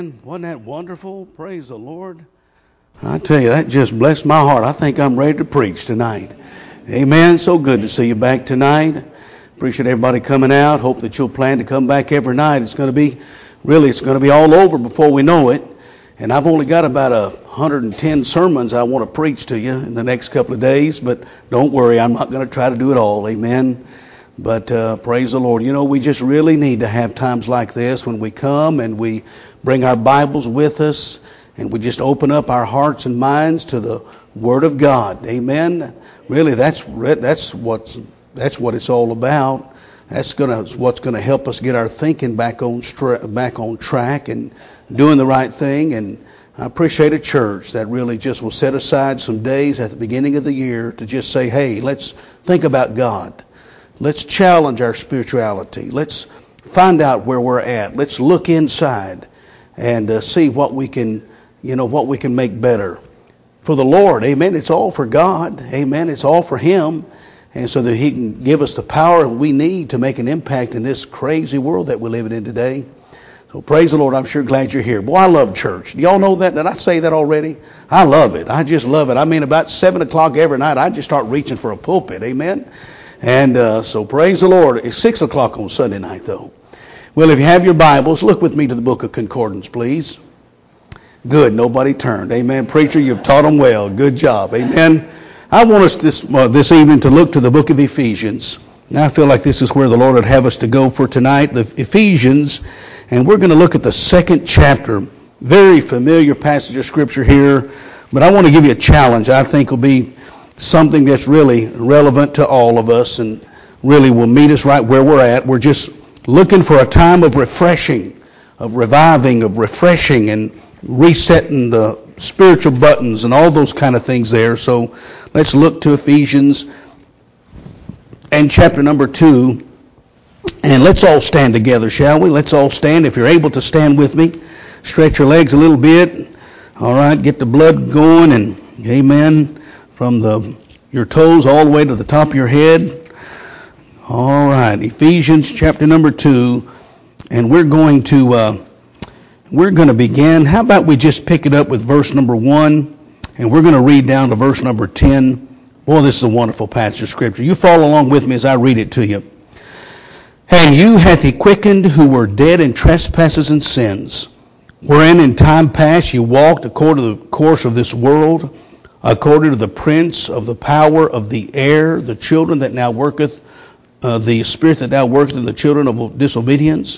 Wasn't that wonderful? Praise the Lord. I tell you, that just blessed my heart. I think I'm ready to preach tonight. Amen. So good to see you back tonight. Appreciate everybody coming out. Hope that you'll plan to come back every night. It's going to be all over before we know it. And I've only got about 110 sermons I want to preach to you in the next couple of days. But don't worry, I'm not going to try to do it all. Amen. But praise the Lord. You know, we just really need to have times like this when we come and we bring our Bibles with us and we just open up our hearts and minds to the Word of God. Amen. Really, that's what it's all about. That's what's gonna help us get our thinking back on track and doing the right thing. And I appreciate a church that really just will set aside some days at the beginning of the year to just say, hey, let's think about God. Let's challenge our spirituality. Let's find out where we're at. Let's look inside and see what we can make better for the Lord. Amen. It's all for God. Amen. It's all for Him, and so that He can give us the power we need to make an impact in this crazy world that we're living in today. So praise the Lord. I'm sure glad you're here. Boy, I love church. Do y'all know that? Did I say that already? I love it. I just love it. I mean, about 7 o'clock every night, I just start reaching for a pulpit. Amen. And so praise the Lord. It's 6 o'clock on Sunday night, though. Well, if you have your Bibles, look with me to the book of Concordance, please. Good. Nobody turned. Amen. Preacher, you've taught them well. Good job. Amen. I want us this evening to look to the book of Ephesians. Now I feel like this is where the Lord would have us to go for tonight, the Ephesians, and we're going to look at the second chapter. Very familiar passage of Scripture here, but I want to give you a challenge I think will be something that's really relevant to all of us and really will meet us right where we're at. We're just looking for a time of refreshing, of reviving, of refreshing and resetting the spiritual buttons and all those kind of things there. So let's look to Ephesians and chapter number 2. And let's all stand together, shall we? Let's all stand. If you're able to stand with me, stretch your legs a little bit. All right, get the blood going and amen. From your toes all the way to the top of your head. All right, Ephesians chapter number 2, and we're going to begin. How about we just pick it up with verse number 1, and we're going to read down to verse number 10. Boy, this is a wonderful passage of Scripture. You follow along with me as I read it to you. And you hath He quickened who were dead in trespasses and sins, wherein in time past you walked according to the course of this world, according to the prince of the power of the air, the children that now worketh, the spirit that now worketh in the children of disobedience,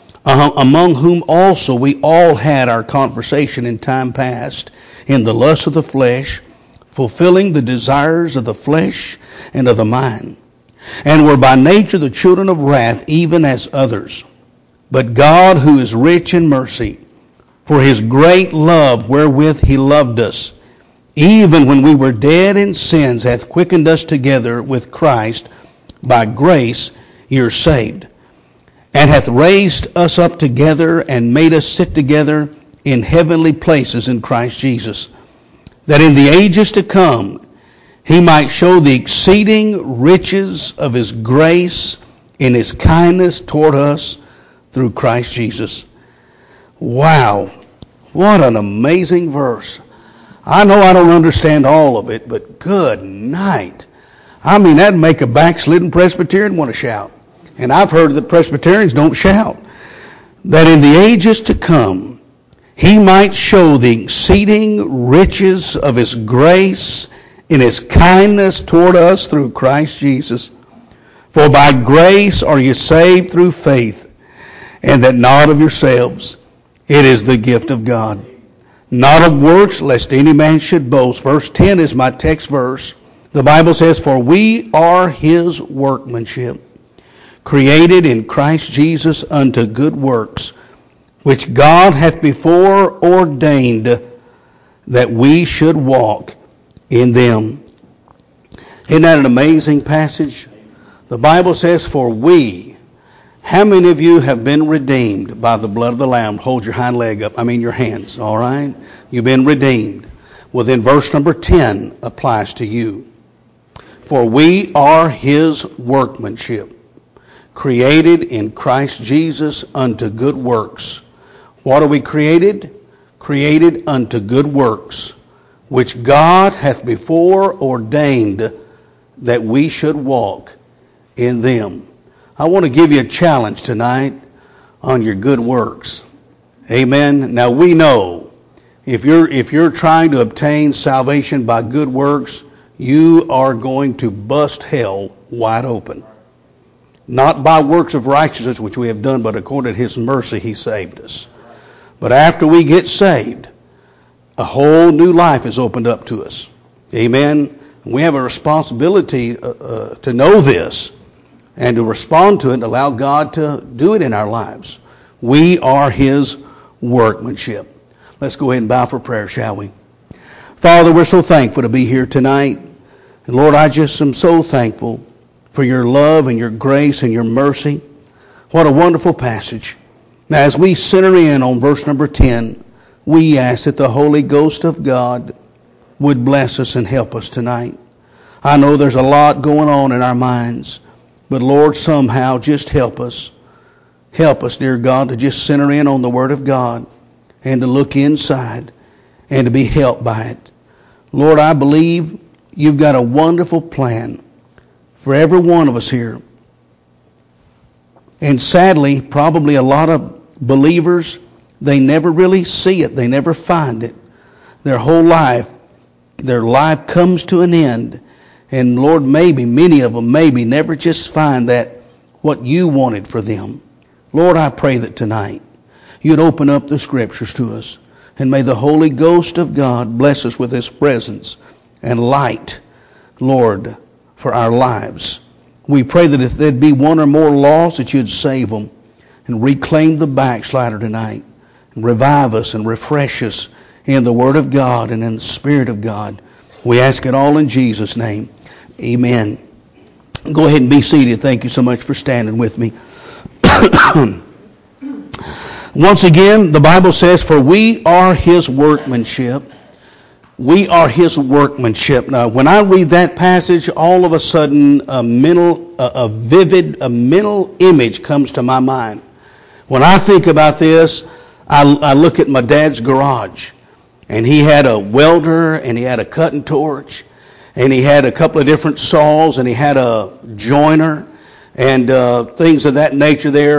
among whom also we all had our conversation in time past, in the lust of the flesh, fulfilling the desires of the flesh and of the mind, and were by nature the children of wrath, even as others. But God, who is rich in mercy, for His great love wherewith He loved us, even when we were dead in sins, hath quickened us together with Christ. By grace ye are saved, and hath raised us up together and made us sit together in heavenly places in Christ Jesus, that in the ages to come He might show the exceeding riches of His grace in His kindness toward us through Christ Jesus. Wow, what an amazing verse. I know I don't understand all of it, but good night. I mean, that'd make a backslidden Presbyterian want to shout. And I've heard that Presbyterians don't shout. That in the ages to come, He might show the exceeding riches of His grace in His kindness toward us through Christ Jesus. For by grace are you saved through faith, and that not of yourselves. It is the gift of God. Not of works, lest any man should boast. Verse 10 is my text verse. The Bible says, for we are His workmanship, created in Christ Jesus unto good works, which God hath before ordained that we should walk in them. Isn't that an amazing passage? The Bible says, for we. How many of you have been redeemed by the blood of the Lamb? Hold your hind leg up. Your hands. All right? You've been redeemed. Well, then verse number 10 applies to you. For we are His workmanship, created in Christ Jesus unto good works, What are we created? Created unto good works, which God hath before ordained that we should walk in them. I want to give you a challenge tonight on your good works. Amen. Now we know if you're trying to obtain salvation by good works, you are going to bust hell wide open. Not by works of righteousness which we have done, but according to His mercy He saved us. But after we get saved, a whole new life is opened up to us. Amen. We have a responsibility to know this and to respond to it and allow God to do it in our lives. We are His workmanship. Let's go ahead and bow for prayer, shall we? Father, we're so thankful to be here tonight. And Lord, I just am so thankful for your love and your grace and your mercy. What a wonderful passage. Now, as we center in on verse number 10, we ask that the Holy Ghost of God would bless us and help us tonight. I know there's a lot going on in our minds, but Lord, somehow just help us. Help us, dear God, to just center in on the Word of God and to look inside and to be helped by it. Lord, I believe you've got a wonderful plan for every one of us here. And sadly, probably a lot of believers, they never really see it. They never find it. Their whole life, their life comes to an end. And Lord, maybe, many of them maybe never just find that what you wanted for them. Lord, I pray that tonight you'd open up the Scriptures to us. And may the Holy Ghost of God bless us with His presence and light, Lord, for our lives. We pray that if there'd be one or more lost, that you'd save them and reclaim the backslider tonight. And revive us and refresh us in the Word of God and in the Spirit of God. We ask it all in Jesus' name. Amen. Go ahead and be seated. Thank you so much for standing with me. Once again, the Bible says, for we are His workmanship. We are His workmanship. Now, when I read that passage, all of a sudden a vivid mental image comes to my mind. When I think about this, I look at my dad's garage. And he had a welder, and he had a cutting torch, and he had a couple of different saws, and he had a joiner, and things of that nature there,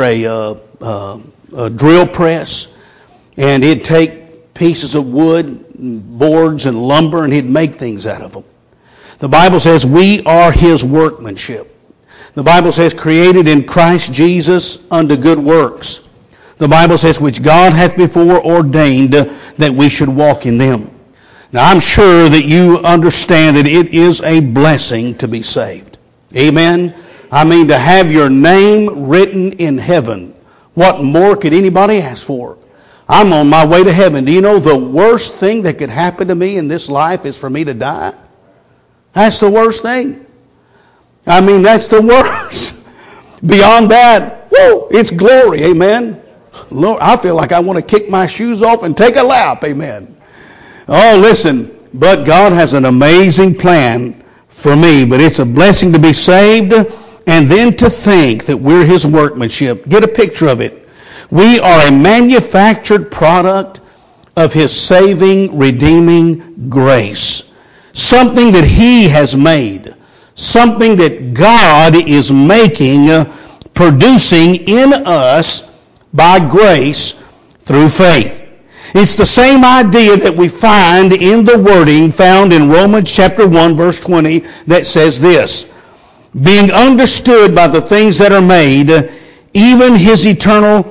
a drill press, and he'd take pieces of wood, boards, and lumber, and he'd make things out of them. The Bible says we are His workmanship. The Bible says created in Christ Jesus unto good works. The Bible says which God hath before ordained that we should walk in them. Now I'm sure that you understand that it is a blessing to be saved. Amen. I mean, to have your name written in heaven. What more could anybody ask for? I'm on my way to heaven. Do you know the worst thing that could happen to me in this life is for me to die? That's the worst thing. I mean, that's the worst. Beyond that, whoo, it's glory. Amen. Lord, I feel like I want to kick my shoes off and take a lap. Amen. Oh, listen, but God has an amazing plan for me. But it's a blessing to be saved and then to think that we're His workmanship. Get a picture of it. We are a manufactured product of His saving, redeeming grace. Something that He has made. Something that God is making, producing in us by grace through faith. It's the same idea that we find in the wording found in Romans chapter 1 verse 20 that says this, being understood by the things that are made, even His eternal,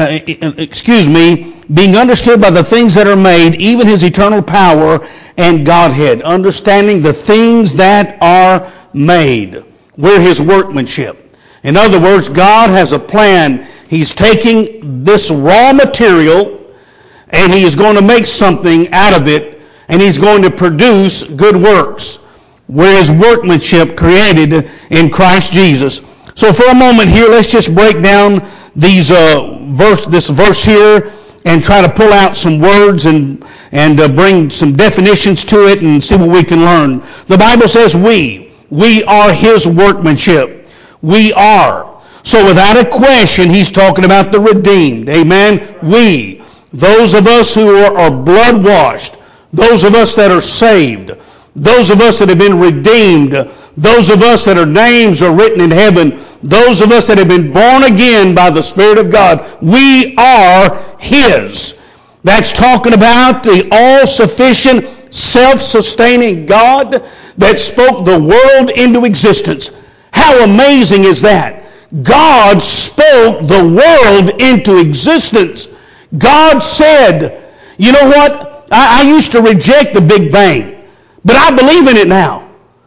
being understood by the things that are made, even His eternal power and Godhead, understanding the things that are made. We're His workmanship. In other words, God has a plan. He's taking this raw material and He is going to make something out of it, and He's going to produce good works. We're His workmanship created in Christ Jesus. So for a moment here, let's just break down this verse here and try to pull out some words and bring some definitions to it and see what we can learn. The Bible says we are His workmanship. We are. So without a question, he's talking about the redeemed. Amen. We those of us who are blood washed, those of us that are saved, those of us that have been redeemed, those of us that our names are written in heaven, those of us that have been born again by the Spirit of God, we are His. That's talking about the all-sufficient, self-sustaining God that spoke the world into existence. How amazing is that? God spoke the world into existence. God said, you know what? I used to reject the Big Bang, but I believe in it now.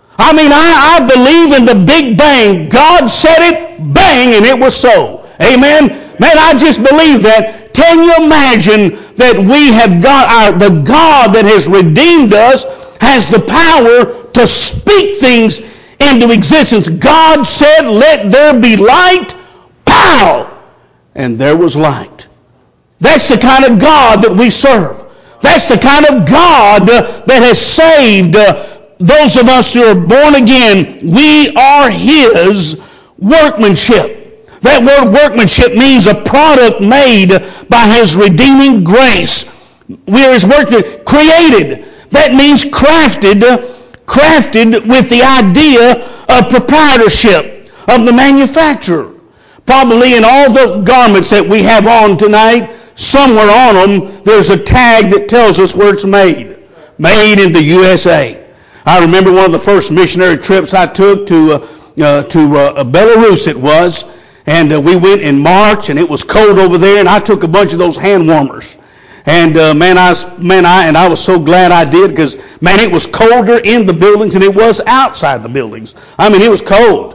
I believe in the Big Bang. God said it, bang, and it was so. Amen? Man, I just believe that. Can you imagine that we have got the God that has redeemed us has the power to speak things into existence. God said, let there be light. Pow! And there was light. That's the kind of God that we serve. That's the kind of God that has saved those of us who are born again. We are His workmanship. That word workmanship means a product made by His redeeming grace. We are His workmanship, created. That means crafted with the idea of proprietorship of the manufacturer. Probably in all the garments that we have on tonight, somewhere on them, there's a tag that tells us where it's made. Made in the USA. I remember one of the first missionary trips I took to Belarus it was, and we went in March, and it was cold over there, and I took a bunch of those hand warmers. And I was so glad I did, because it was colder in the buildings than it was outside the buildings. It was cold.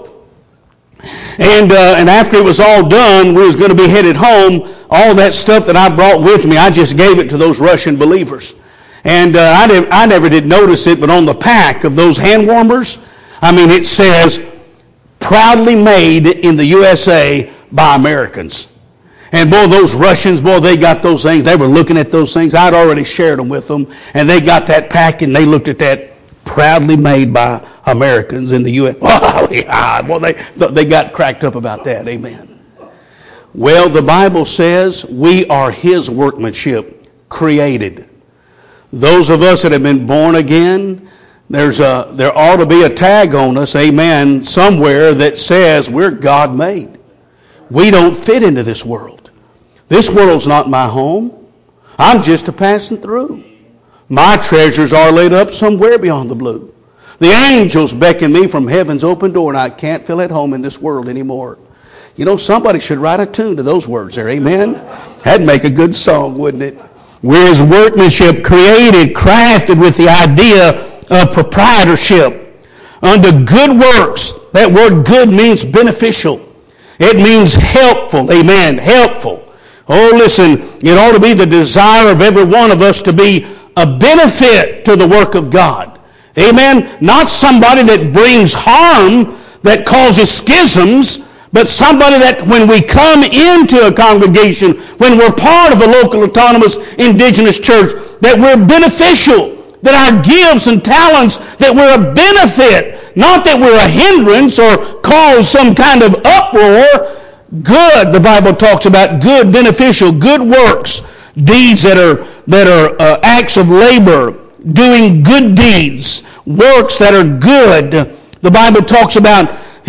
And after it was all done, we was going to be headed home. All that stuff that I brought with me, I just gave it to those Russian believers. And I never did notice it, but on the pack of those hand warmers, it says, proudly made in the USA by Americans. And boy, those Russians, they got those things. They were looking at those things. I'd already shared them with them. And they got that pack and they looked at that, proudly made by Americans in the U.S. Oh, yeah. Boy, they got cracked up about that. Amen. Well, the Bible says we are His workmanship, created. Those of us that have been born again, there ought to be a tag on us, amen, somewhere that says we're God made. We don't fit into this world. This world's not my home. I'm just a passing through. My treasures are laid up somewhere beyond the blue. The angels beckon me from heaven's open door, and I can't feel at home in this world anymore. Somebody should write a tune to those words there, amen? That'd make a good song, wouldn't it? We're His workmanship, created, crafted with the idea of proprietorship unto good works. That word good means beneficial. It means helpful. Amen. Helpful. Oh, listen, it ought to be the desire of every one of us to be a benefit to the work of God. Amen. Not somebody that brings harm, that causes schisms, but somebody that when we come into a congregation, when we're part of a local autonomous indigenous church, that we're beneficial, that our gifts and talents, that we're a benefit, not that we're a hindrance or cause some kind of uproar. Good, the Bible talks about good, beneficial, good works, deeds that are acts of labor, doing good deeds, works that are good. The Bible talks about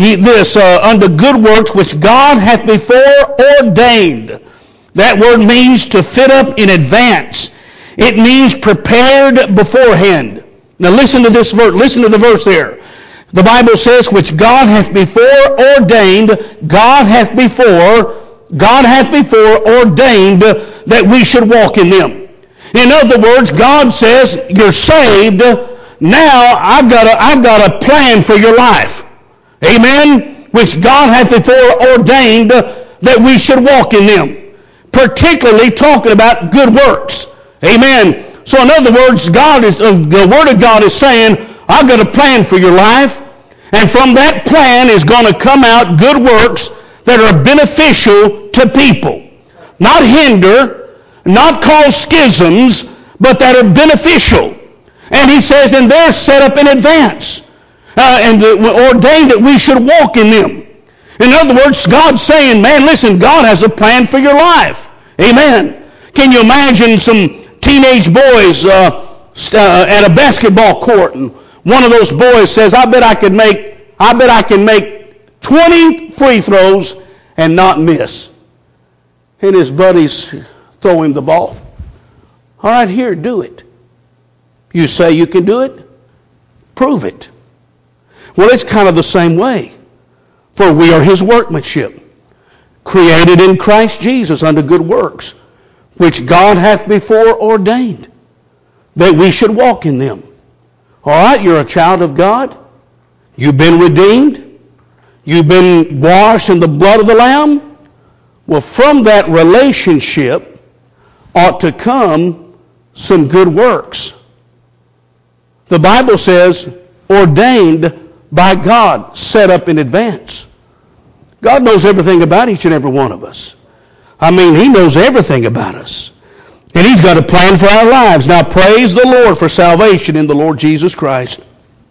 unto good works which God hath before ordained. That word means to fit up in advance. It means prepared beforehand. Now listen to this verse. Listen to the verse there. The Bible says, which God hath before ordained, God hath before ordained that we should walk in them. In other words, God says, you're saved. Now I've got a plan for your life. Amen? Which God hath before ordained that we should walk in them. Particularly talking about good works. Amen. So in other words, the Word of God is saying, I've got a plan for your life. And from that plan is going to come out good works that are beneficial to people. Not hinder, not cause schisms, but that are beneficial. And He says, and they're set up in advance. And ordained that we should walk in them. In other words, God's saying, man, listen, God has a plan for your life. Amen. Can you imagine some teenage boys at a basketball court, and one of those boys says, I bet I can make 20 free throws and not miss. And his buddies throw him the ball. All right, here, do it. You say you can do it? Prove it. Well, it's kind of the same way. For we are his workmanship, created in Christ Jesus unto good works, which God hath before ordained, that we should walk in them. All right, you're a child of God. You've been redeemed. You've been washed in the blood of the Lamb. Well, from that relationship ought to come some good works. The Bible says, ordained by God, set up in advance. God knows everything about each and every one of us. I mean, he knows everything about us. And he's got a plan for our lives. Now, praise the Lord for salvation in the Lord Jesus Christ.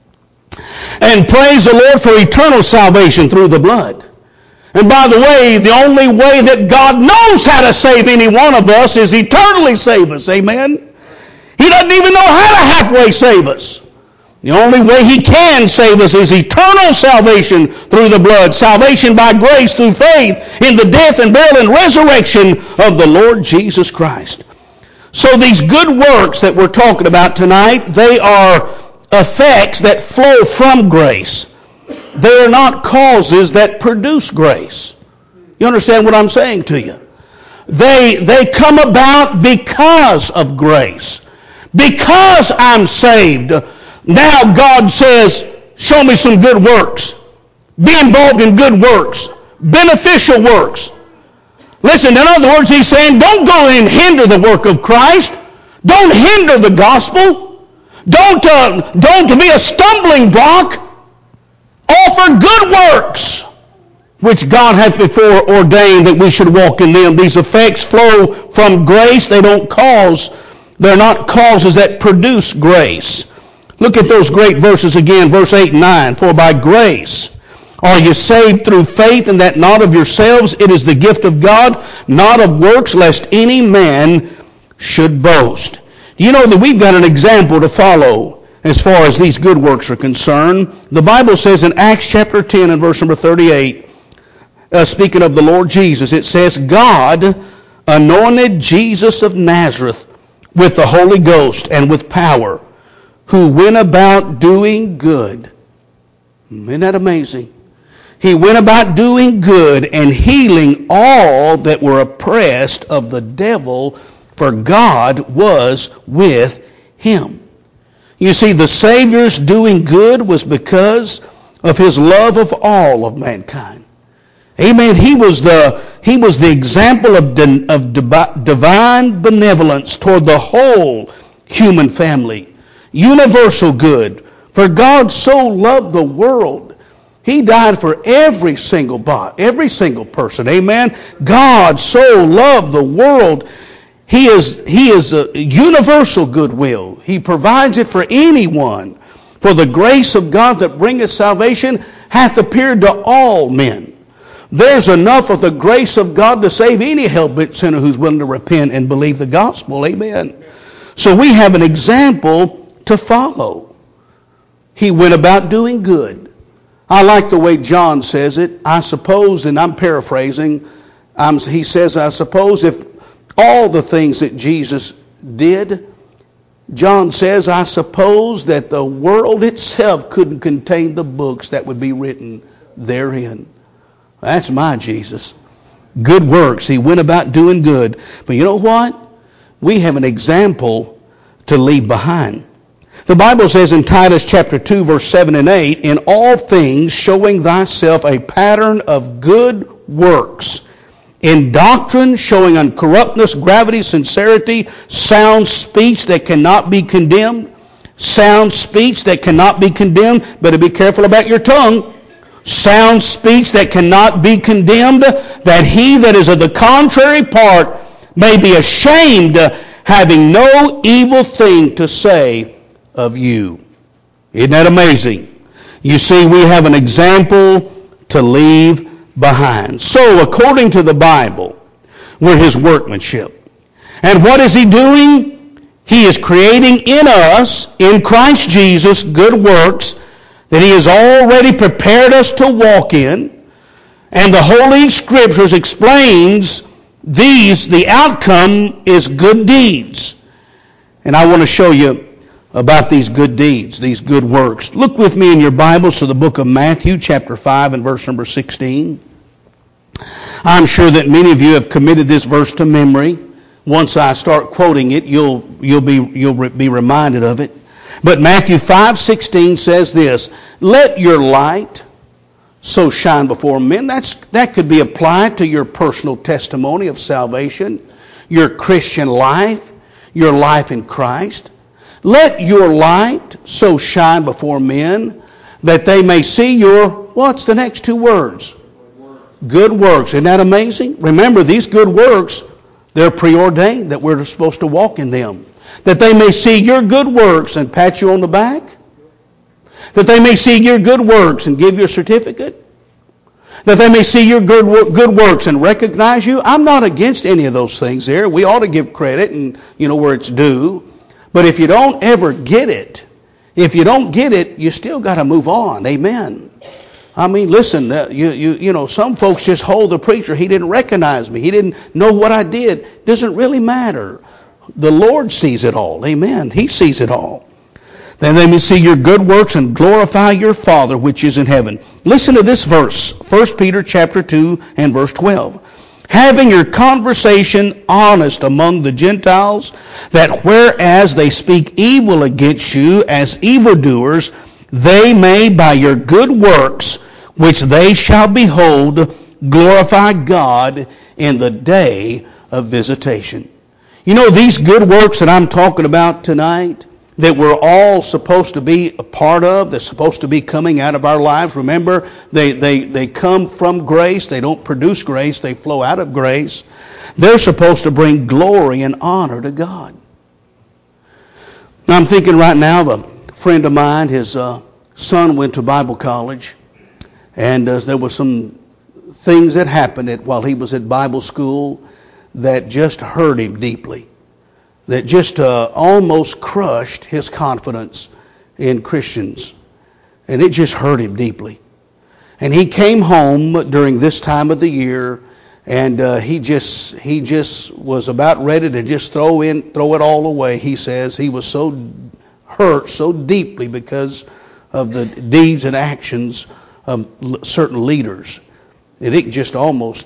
And praise the Lord for eternal salvation through the blood. And by the way, the only way that God knows how to save any one of us is eternally save us. Amen? He doesn't even know how to halfway save us. The only way he can save us is eternal salvation through the blood. Salvation by grace through faith in the death and burial and resurrection of the Lord Jesus Christ. So these good works that we're talking about tonight, they are effects that flow from grace. They are not causes that produce grace. You understand what I'm saying to you? They come about because of grace. Because I'm saved, now God says, show me some good works. Be involved in good works. Beneficial works. Listen, in other words, he's saying, don't go and hinder the work of Christ. Don't hinder the gospel. Don't be a stumbling block. Offer good works, which God hath before ordained that we should walk in them. These effects flow from grace. They're not causes that produce grace. Look at those great verses again, verse 8 and 9. For by grace are you saved through faith, and that not of yourselves, it is the gift of God, not of works, lest any man should boast. Do you know that we've got an example to follow as far as these good works are concerned? The Bible says in Acts chapter 10 and verse number 38, speaking of the Lord Jesus, it says, God anointed Jesus of Nazareth with the Holy Ghost and with power, who went about doing good. Isn't that amazing? He went about doing good and healing all that were oppressed of the devil, for God was with him. You see, the Savior's doing good was because of his love of all of mankind. Amen. He was the example of divine benevolence toward the whole human family. Universal good. For God so loved the world, he died for every single person. Amen. God so loved the world. He is a universal goodwill. He provides it for anyone. For the grace of God that bringeth salvation hath appeared to all men. There's enough of the grace of God to save any hell-bent sinner who's willing to repent and believe the gospel. Amen. So we have an example to follow. He went about doing good. I like the way John says it. I suppose, and I'm paraphrasing, he says, I suppose if all the things that Jesus did, John says, I suppose that the world itself couldn't contain the books that would be written therein. That's my Jesus. Good works. He went about doing good. But you know what? We have an example to leave behind. The Bible says in Titus chapter 2, verse 7 and 8, in all things showing thyself a pattern of good works, in doctrine showing uncorruptness, gravity, sincerity, sound speech that cannot be condemned. Sound speech that cannot be condemned. Better be careful about your tongue. Sound speech that cannot be condemned, that he that is of the contrary part may be ashamed, having no evil thing to say of you. Isn't that amazing? You see, we have an example to leave behind. So, according to the Bible, we're his workmanship. And what is He doing? He is creating in us, in Christ Jesus, good works that He has already prepared us to walk in. And the Holy Scriptures explains these, the outcome is good deeds. And I want to show you about these good deeds, these good works. Look with me in your Bibles to the book of Matthew, chapter 5 and verse number 16. I'm sure that many of you have committed this verse to memory. Once I start quoting it, you'll be reminded of it. But Matthew 5:16 says this, "Let your light so shine before men." That could be applied to your personal testimony of salvation, your Christian life, your life in Christ. Let your light so shine before men that they may see your, what's the next two words? Good works. Isn't that amazing? Remember, these good works, they're preordained that we're supposed to walk in them. That they may see your good works and pat you on the back. That they may see your good works and give you a certificate. That they may see your good works and recognize you. I'm not against any of those things there. We ought to give credit and, where it's due. But if you don't ever get it, you still got to move on. Amen. I mean, listen, some folks just hold the preacher. He didn't recognize me. He didn't know what I did. Doesn't really matter. The Lord sees it all. Amen. He sees it all. Then they may see your good works and glorify your Father which is in heaven. Listen to this verse, 1 Peter chapter 2 and verse 12. Having your conversation honest among the Gentiles, that whereas they speak evil against you as evildoers, they may by your good works, which they shall behold, glorify God in the day of visitation. These good works that I'm talking about tonight, that we're all supposed to be a part of, that's supposed to be coming out of our lives. Remember, they come from grace. They don't produce grace. They flow out of grace. They're supposed to bring glory and honor to God. Now, I'm thinking right now of a friend of mine, his son went to Bible college, and there were some things that happened while he was at Bible school that just hurt him deeply, that just almost crushed his confidence in Christians, and it just hurt him deeply. And he came home during this time of the year, and he just was about ready to just throw it all away. He says he was so hurt so deeply because of the deeds and actions of certain leaders that it just almost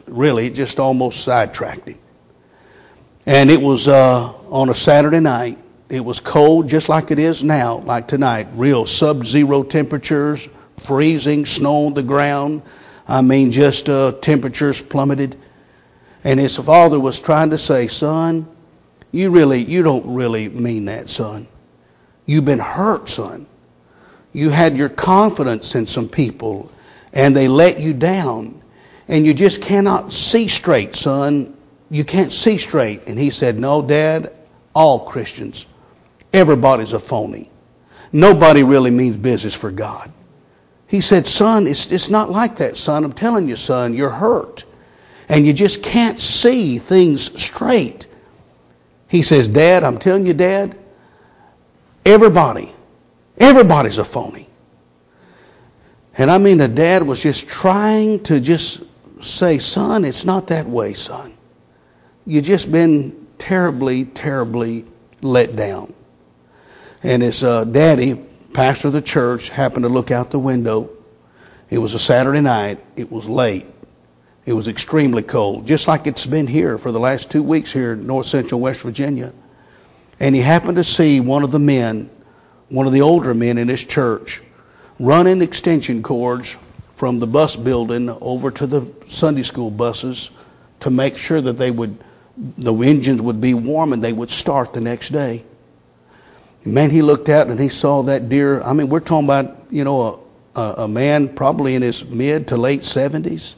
sidetracked him. And it was on a Saturday night. It was cold just like it is now, like tonight. Real sub-zero temperatures, freezing, snow on the ground. I mean, just temperatures plummeted. And his father was trying to say, "Son, you don't really mean that, son. You've been hurt, son. You had your confidence in some people, and they let you down. And you just cannot see straight, son. You can't see straight." And he said, "No, Dad, all Christians, everybody's a phony. Nobody really means business for God." He said, "Son, it's not like that, son. I'm telling you, son, you're hurt. And you just can't see things straight." He says, "Dad, I'm telling you, Dad, everybody's a phony." And I mean, the dad was just trying to just say, "Son, it's not that way, son. You've just been terribly, terribly let down." And his daddy, pastor of the church, happened to look out the window. It was a Saturday night. It was late. It was extremely cold, just like it's been here for the last 2 weeks here in north central West Virginia. And he happened to see one of the older men in his church, running extension cords from the bus building over to the Sunday school buses to make sure that the engines would be warm and they would start the next day. Man, he looked out and he saw that deer. I mean, we're talking about, a man probably in his mid to late 70s,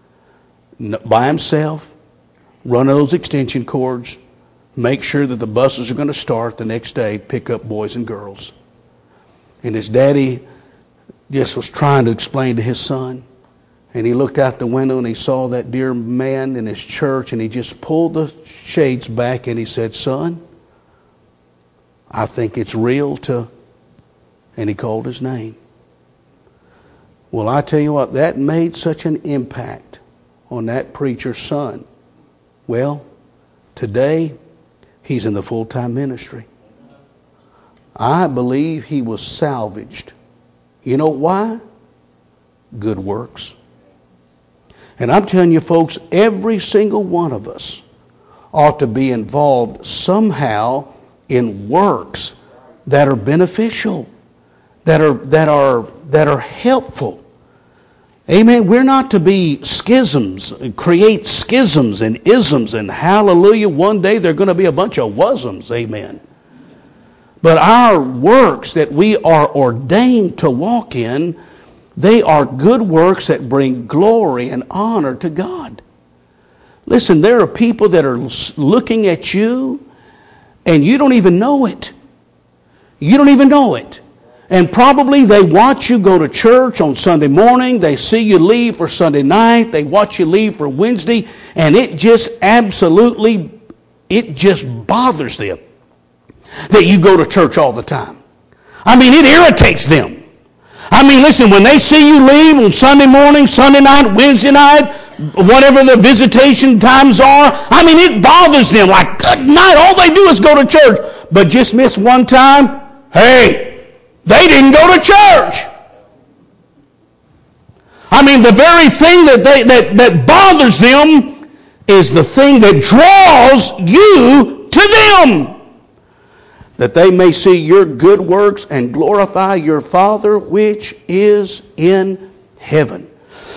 by himself, running those extension cords, make sure that the buses are going to start the next day, pick up boys and girls. And his daddy just was trying to explain to his son, And he looked out the window and he saw that dear man in his church, and he just pulled the shades back and he said, "Son, I think it's real too." And he called his name. Well, I tell you what, that made such an impact on that preacher's son. Well, today he's in the full-time ministry. I believe he was salvaged. You know why? Good works. And I'm telling you, folks, every single one of us ought to be involved somehow in works that are beneficial, that are helpful. Amen. We're not to be schisms, create schisms and isms, and hallelujah, one day they're going to be a bunch of wasms. Amen. But our works that we are ordained to walk in, they are good works that bring glory and honor to God. Listen, there are people that are looking at you and you don't even know it. You don't even know it. And probably they watch you go to church on Sunday morning. They see you leave for Sunday night. They watch you leave for Wednesday. And it just bothers them that you go to church all the time. I mean, it irritates them. I mean, listen, when they see you leave on Sunday morning, Sunday night, Wednesday night, whatever the visitation times are, I mean, it bothers them. Like, good night, all they do is go to church. But just miss one time, hey, they didn't go to church. I mean, the very thing that bothers them is the thing that draws you to them. That they may see your good works and glorify your Father which is in heaven.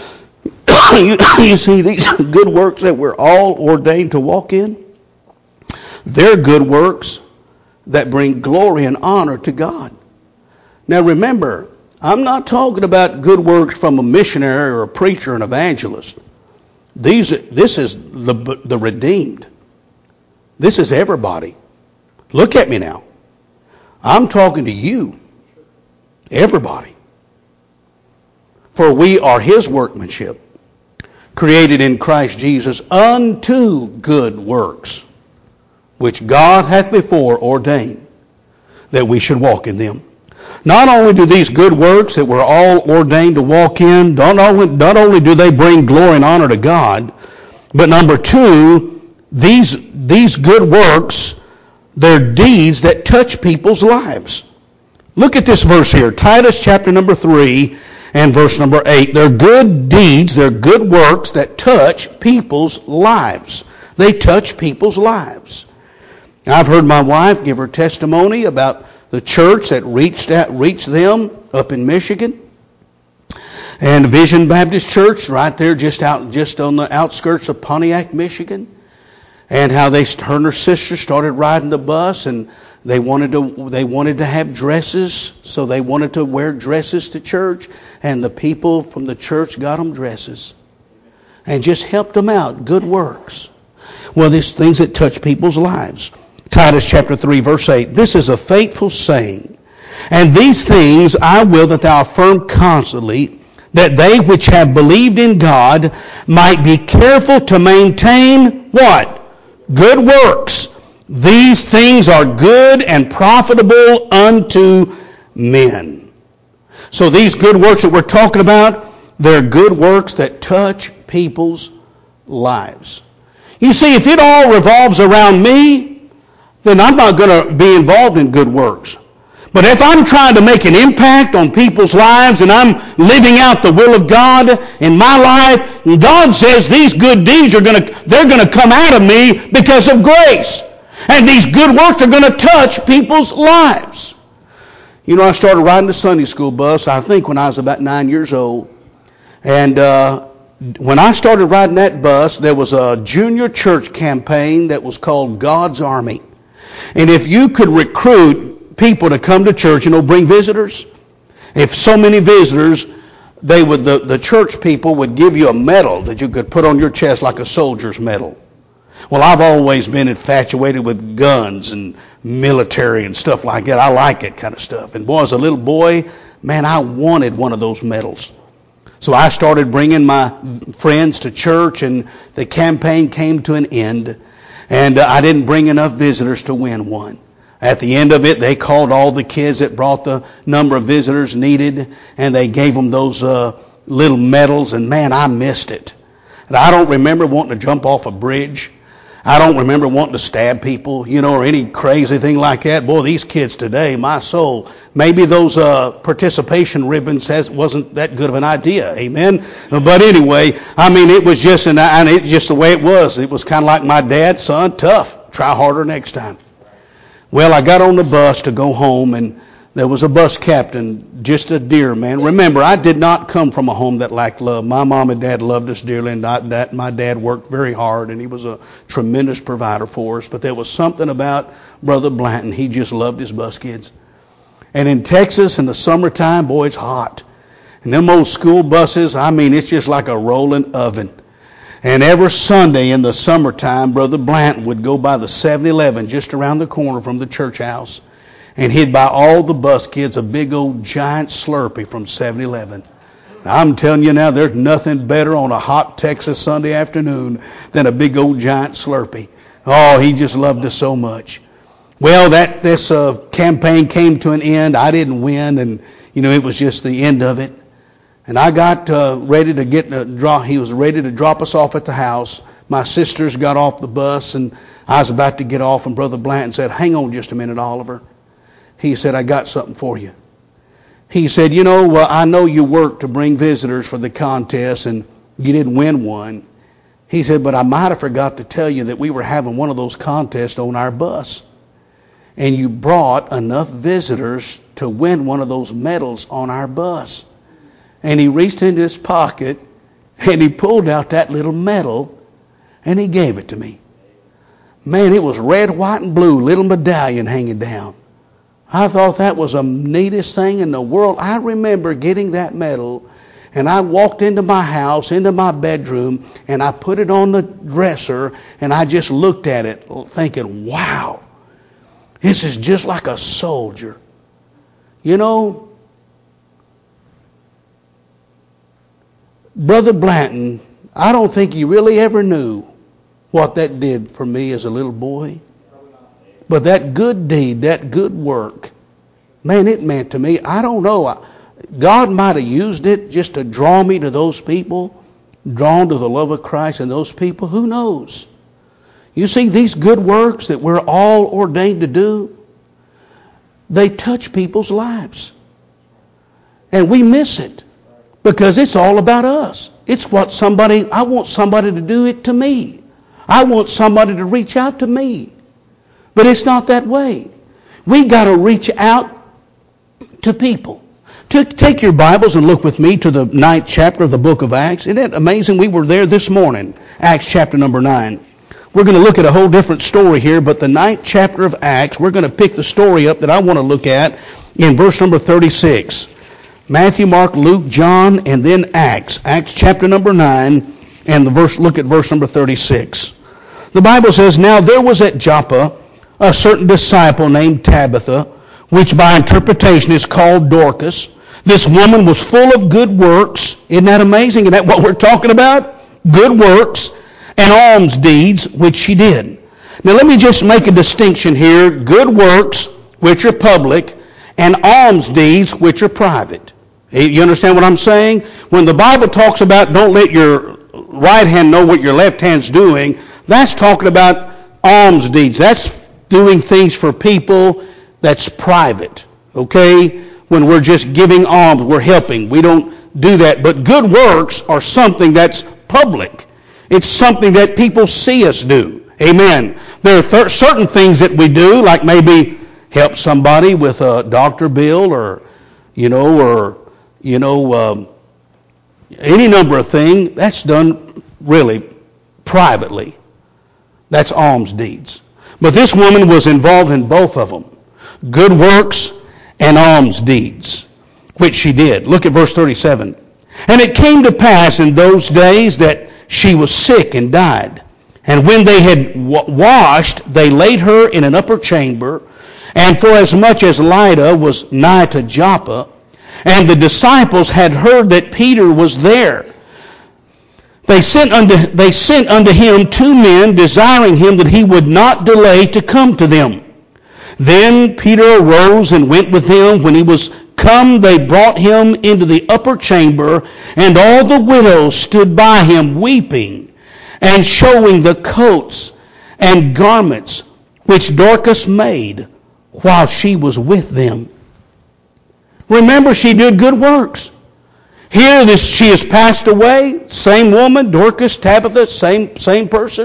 You see, these good works that we're all ordained to walk in, they're good works that bring glory and honor to God. Now remember, I'm not talking about good works from a missionary or a preacher, an evangelist. This is the redeemed. This is everybody. Look at me now. I'm talking to you. Everybody. For we are His workmanship, created in Christ Jesus unto good works, which God hath before ordained that we should walk in them. Not only do these good works that we're all ordained to walk in, not only do they bring glory and honor to God, but number two, these good works, they're deeds that touch people's lives. Look at this verse here, Titus chapter number 3 and verse number 8. They're good deeds, they're good works that touch people's lives. They touch people's lives. I've heard my wife give her testimony about the church that reached them up in Michigan, and Vision Baptist Church right there just on the outskirts of Pontiac, Michigan, and how her and her sister started riding the bus, and they wanted to have dresses, so they wanted to wear dresses to church, and the people from the church got them dresses and just helped them out. Good works. Well, these things that touch people's lives. Titus chapter 3 verse 8. This is a faithful saying, and these things I will that thou affirm constantly, that they which have believed in God might be careful to maintain what? Good works. These things are good and profitable unto men. So these good works that we're talking about, they're good works that touch people's lives. You see, if it all revolves around me, then I'm not going to be involved in good works. But if I'm trying to make an impact on people's lives and I'm living out the will of God in my life, God says these good deeds they're going to come out of me because of grace. And these good works are going to touch people's lives. You know, I started riding the Sunday school bus, I think, when I was about 9 years old. And when I started riding that bus, there was a junior church campaign that was called God's Army. And if you could recruit people to come to church, bring visitors, if so many visitors, the church people would give you a medal that you could put on your chest like a soldier's medal. Well, I've always been infatuated with guns and military and stuff like that. I like that kind of stuff. And boy, as a little boy, man, I wanted one of those medals. So I started bringing my friends to church, and the campaign came to an end, and I didn't bring enough visitors to win one. At the end of it, they called all the kids that brought the number of visitors needed, and they gave them those little medals, and man, I missed it. And I don't remember wanting to jump off a bridge. I don't remember wanting to stab people, or any crazy thing like that. Boy, these kids today, my soul, maybe those participation ribbons wasn't that good of an idea. Amen. But anyway, it was just just the way it was. It was kind of like my dad, son, tough. Try harder next time. Well, I got on the bus to go home, and there was a bus captain, just a dear man. Remember, I did not come from a home that lacked love. My mom and dad loved us dearly, and my dad worked very hard, and he was a tremendous provider for us. But there was something about Brother Blanton. He just loved his bus kids. And in Texas, in the summertime, boy, it's hot. And them old school buses, it's just like a rolling oven. And every Sunday in the summertime, Brother Blanton would go by the 7-Eleven just around the corner from the church house. And he'd buy all the bus kids a big old giant Slurpee from 7-Eleven. Now, I'm telling you now, there's nothing better on a hot Texas Sunday afternoon than a big old giant Slurpee. Oh, he just loved us so much. Well, this campaign came to an end. I didn't win, and it was just the end of it. And I got ready to he was ready to drop us off at the house. My sisters got off the bus, and I was about to get off, and Brother Blanton said, "Hang on just a minute, Oliver." He said, "I got something for you." He said, I know you worked to bring visitors for the contest, and you didn't win one. He said, but I might have forgot to tell you that we were having one of those contests on our bus. And you brought enough visitors to win one of those medals on our bus. And he reached into his pocket, and he pulled out that little medal, and he gave it to me. Man, it was red, white, and blue, little medallion hanging down. I thought that was the neatest thing in the world. I remember getting that medal, and I walked into my house, into my bedroom, and I put it on the dresser, and I just looked at it thinking, wow, this is just like a soldier. Brother Blanton, I don't think he really ever knew what that did for me as a little boy. But that good deed, that good work, man, it meant to me. I don't know. God might have used it just to draw me to those people, drawn to the love of Christ and those people. Who knows? You see, these good works that we're all ordained to do, they touch people's lives. And we miss it because it's all about us. It's I want somebody to do it to me. I want somebody to reach out to me. But it's not that way. We got to reach out to people. Take your Bibles and look with me to the 9th chapter of the book of Acts. Isn't that amazing? We were there this morning. Acts chapter number 9. We're going to look at a whole different story here, but the 9th chapter of Acts, we're going to pick the story up that I want to look at in verse number 36. Matthew, Mark, Luke, John, and then Acts. Acts chapter number 9, and look at verse number 36. The Bible says, Now there was at Joppa a certain disciple named Tabitha, which by interpretation is called Dorcas. This woman was full of good works. Isn't that amazing? Isn't that what we're talking about? Good works and alms deeds, which she did. Now let me just make a distinction here. Good works, which are public, and alms deeds, which are private. You understand what I'm saying? When the Bible talks about don't let your right hand know what your left hand's doing, that's talking about alms deeds. That's doing things for people that's private. Okay? When we're just giving alms, we're helping. We don't do that. But good works are something that's public. It's something that people see us do. Amen. There are certain things that we do, like maybe help somebody with a doctor bill or any number of things. That's done really privately. That's alms deeds. But this woman was involved in both of them. Good works and alms deeds, which she did. Look at verse 37. And it came to pass in those days that she was sick and died. And when they had washed, they laid her in an upper chamber. And for as much as Lydda was nigh to Joppa, and the disciples had heard that Peter was there, they sent unto him 2 men, desiring him that he would not delay to come to them. Then Peter arose and went with them. When he was come, they brought him into the upper chamber, and all the widows stood by him weeping, and showing the coats and garments which Dorcas made while she was with them. Remember, she did good works. Here, she has passed away. Same woman, Dorcas, Tabitha, same person.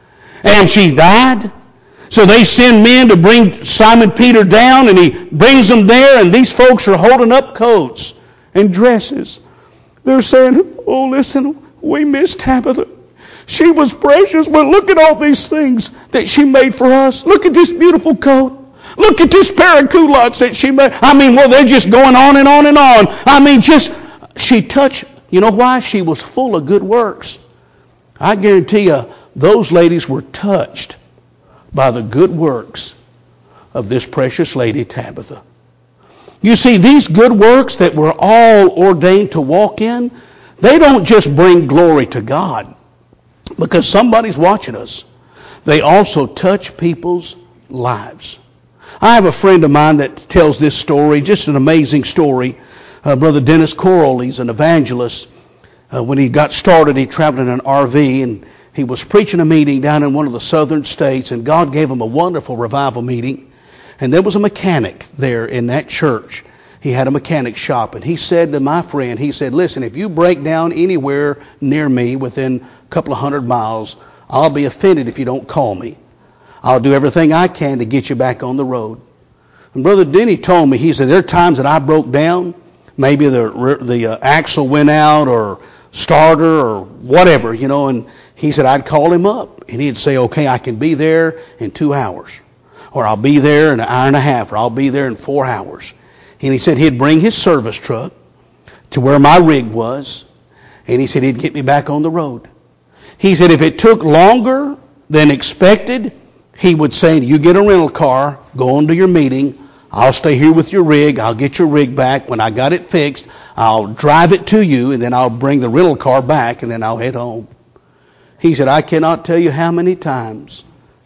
And she died. So they send men to bring Simon Peter down, and he brings them there, and these folks are holding up coats and dresses. They're saying, oh, listen, we miss Tabitha. She was precious, but look at all these things that she made for us. Look at this beautiful coat. Look at this pair of culottes that she made. They're just going on and on and on. She touched, you know why? She was full of good works. I guarantee you, those ladies were touched by the good works of this precious lady, Tabitha. You see, these good works that we're all ordained to walk in, they don't just bring glory to God because somebody's watching us. They also touch people's lives. I have a friend of mine that tells this story, just an amazing story. Brother Dennis Corll, he's an evangelist. When he got started, he traveled in an RV, and he was preaching a meeting down in one of the southern states, and God gave him a wonderful revival meeting. And there was a mechanic there in that church. He had a mechanic shop, and he said to my friend, he said, listen, if you break down anywhere near me within a couple of 100 miles, I'll be offended if you don't call me. I'll do everything I can to get you back on the road. And Brother Denny told me, he said, there are times that I broke down. Maybe the axle went out or starter or whatever, and he said I'd call him up and he'd say, okay, I can be there in 2 hours, or I'll be there in an hour and a half, or I'll be there in 4 hours. And he said he'd bring his service truck to where my rig was, and he said he'd get me back on the road. He said if it took longer than expected, he would say, you get a rental car, go on to your meeting, I'll stay here with your rig. I'll get your rig back. When I got it fixed, I'll drive it to you, and then I'll bring the rental car back, and then I'll head home. He said, I cannot tell you how many times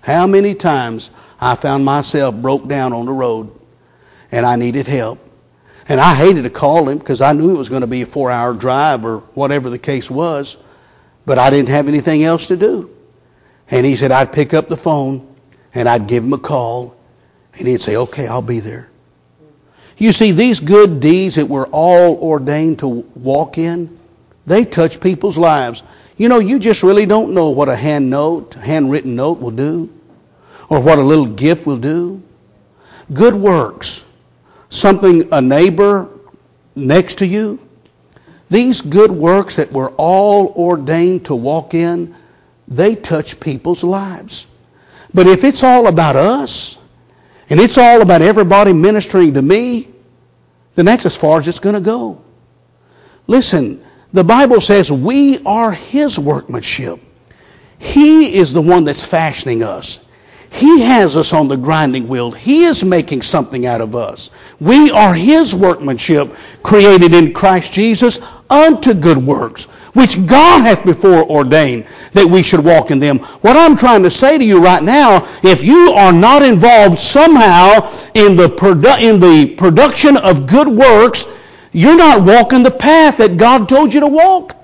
I found myself broke down on the road, and I needed help. And I hated to call him because I knew it was going to be a 4-hour drive or whatever the case was, but I didn't have anything else to do. And he said, I'd pick up the phone, and I'd give him a call, and he'd say, okay, I'll be there. You see, these good deeds that we're all ordained to walk in, they touch people's lives. You just really don't know what a handwritten note will do, or what a little gift will do. Good works, something a neighbor next to you, these good works that we're all ordained to walk in, they touch people's lives. But if it's all about us, and it's all about everybody ministering to me, then that's as far as it's going to go. Listen, the Bible says we are His workmanship. He is the one that's fashioning us. He has us on the grinding wheel. He is making something out of us. We are His workmanship, created in Christ Jesus unto good works, which God hath before ordained that we should walk in them. What I'm trying to say to you right now, if you are not involved somehow in the production of good works, you're not walking the path that God told you to walk.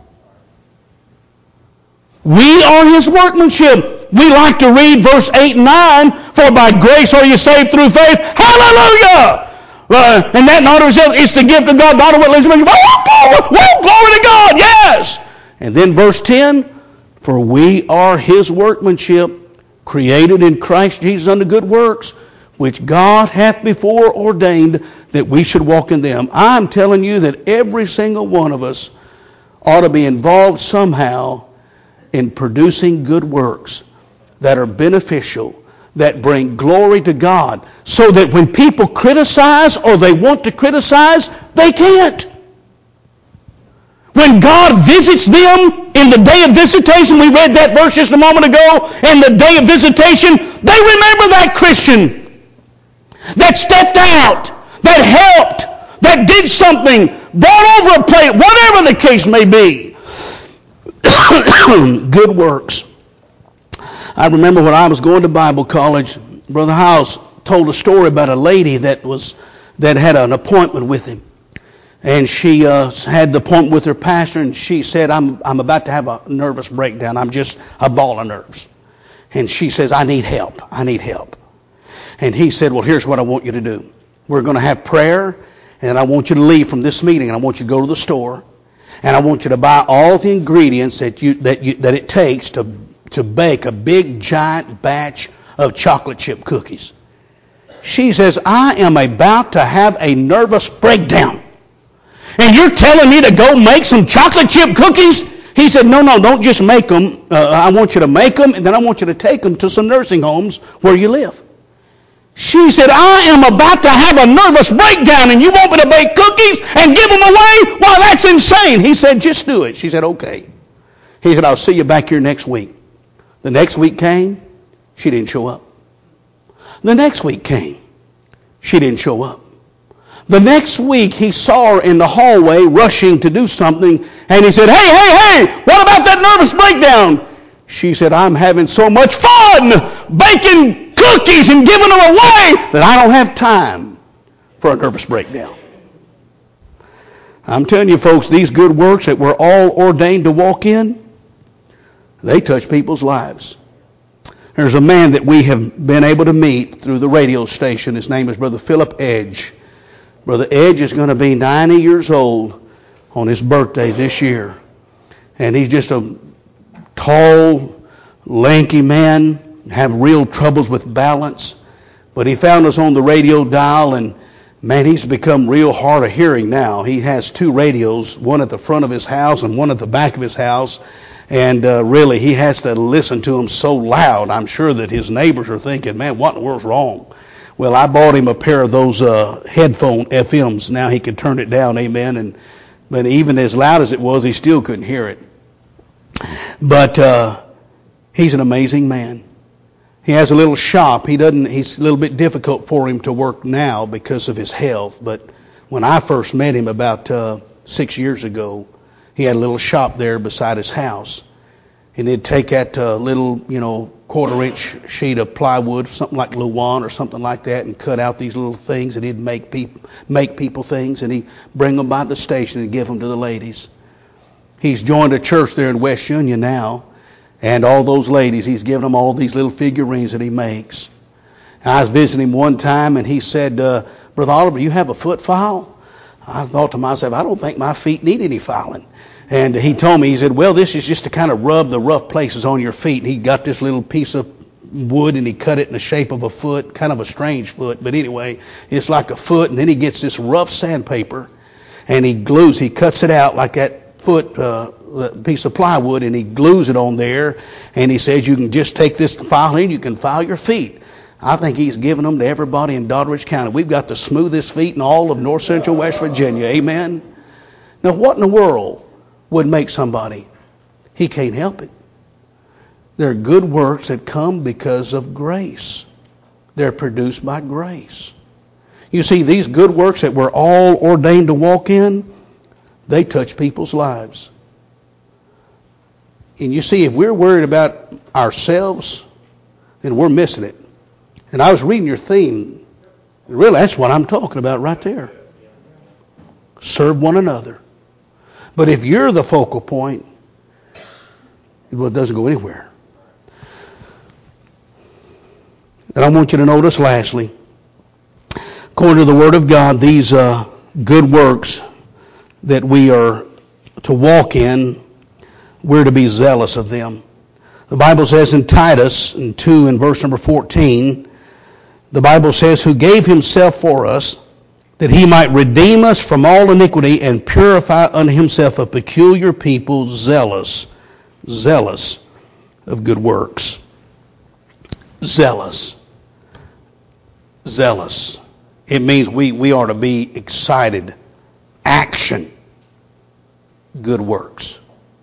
We are His workmanship. We like to read verse 8 and 9, for by grace are you saved through faith. Hallelujah! And that not of itself, it's the gift of God, not of what lives in you. Glory to God, yes! And then verse 10, for we are His workmanship, created in Christ Jesus unto good works, which God hath before ordained that we should walk in them. I'm telling you that every single one of us ought to be involved somehow in producing good works that are beneficial, that bring glory to God, so that when people criticize or they want to criticize, they can't. When God visits them in the day of visitation, we read that verse just a moment ago, in the day of visitation, they remember that Christian that stepped out, that helped, that did something, brought over a plate, whatever the case may be. Good works. I remember when I was going to Bible college, Brother Howes told a story about a lady that had an appointment with him. And she had the appointment with her pastor, and she said, I'm about to have a nervous breakdown. I'm just a ball of nerves. And she says, I need help. I need help. And he said, well, here's what I want you to do. We're going to have prayer, and I want you to leave from this meeting, and I want you to go to the store, and I want you to buy all the ingredients that it takes to bake a big, giant batch of chocolate chip cookies. She says, I am about to have a nervous breakdown. And you're telling me to go make some chocolate chip cookies? He said, no, don't just make them. I want you to make them, and then I want you to take them to some nursing homes where you live. She said, I am about to have a nervous breakdown, and you want me to bake cookies and give them away? Well, that's insane. He said, just do it. She said, okay. He said, I'll see you back here next week. The next week came. She didn't show up. The next week came. She didn't show up. The next week, he saw her in the hallway rushing to do something, and he said, hey, what about that nervous breakdown? She said, I'm having so much fun baking cookies and giving them away that I don't have time for a nervous breakdown. I'm telling you, folks, these good works that we're all ordained to walk in, they touch people's lives. There's a man that we have been able to meet through the radio station. His name is Brother Philip Edge. Brother Edge is going to be 90 years old on his birthday this year. And he's just a tall, lanky man, have real troubles with balance. But he found us on the radio dial, and man, he's become real hard of hearing now. He has two radios, one at the front of his house and one at the back of his house. And really, he has to listen to them so loud. I'm sure that his neighbors are thinking, man, what in the world's wrong? Well, I bought him a pair of those headphone FMs. Now he can turn it down, amen. But even as loud as it was, he still couldn't hear it. But he's an amazing man. He has a little shop. It's a little bit difficult for him to work now because of his health. But when I first met him about 6 years ago, he had a little shop there beside his house. And he'd take that little, 1/4-inch sheet of plywood, something like Luan or something like that, and cut out these little things, and he'd make people things, and he'd bring them by the station and give them to the ladies. He's joined a church there in West Union now, and all those ladies, he's given them all these little figurines that he makes. I was visiting him one time, and he said, Brother Oliver, do you have a foot file? I thought to myself, I don't think my feet need any filing. And he told me, he said, well, this is just to kind of rub the rough places on your feet. And he got this little piece of wood and he cut it in the shape of a foot, kind of a strange foot. But anyway, it's like a foot. And then he gets this rough sandpaper and he cuts it out like that foot, piece of plywood, and he glues it on there. And he says, you can just take this file and you can file your feet. I think he's giving them to everybody in Doddridge County. We've got the smoothest feet in all of north central West Virginia. Amen. Now, what in the world would make somebody? He can't help it. They're good works that come because of grace. They're produced by grace. You see, these good works that we're all ordained to walk in, they touch people's lives. And you see, if we're worried about ourselves, then we're missing it. And I was reading your theme. Really, that's what I'm talking about right there. Serve one another. But if you're the focal point, well, it doesn't go anywhere. And I want you to notice, lastly, according to the Word of God, these good works that we are to walk in, we're to be zealous of them. The Bible says in Titus 2 and verse number 14, the Bible says, who gave himself for us, that he might redeem us from all iniquity and purify unto himself a peculiar people, zealous of good works. Zealous. It means we are to be excited. Action. Good works.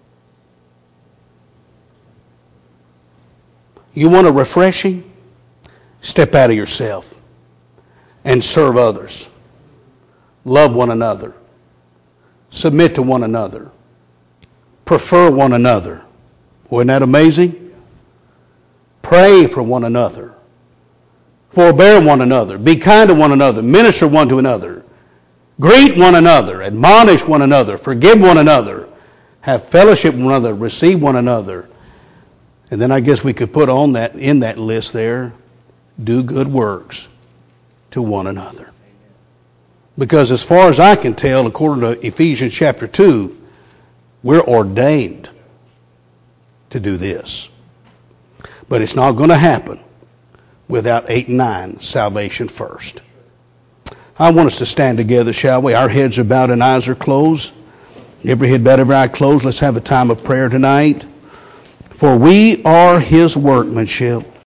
You want a refreshing? Step out of yourself and serve others. love one another, submit to one another, prefer one another. Isn't that amazing? Pray for one another, forbear one another, be kind to one another, minister one to another, greet one another, admonish one another, forgive one another, have fellowship with one another, receive one another. And then I guess we could put on that, in that list there, do good works to one another. Because as far as I can tell, according to Ephesians chapter 2, we're ordained to do this. But it's not going to happen without 8 and 9, salvation first. I want us to stand together, shall we? Our heads are bowed and eyes are closed. Every head bowed, every eye closed. Let's have a time of prayer tonight. For we are His workmanship,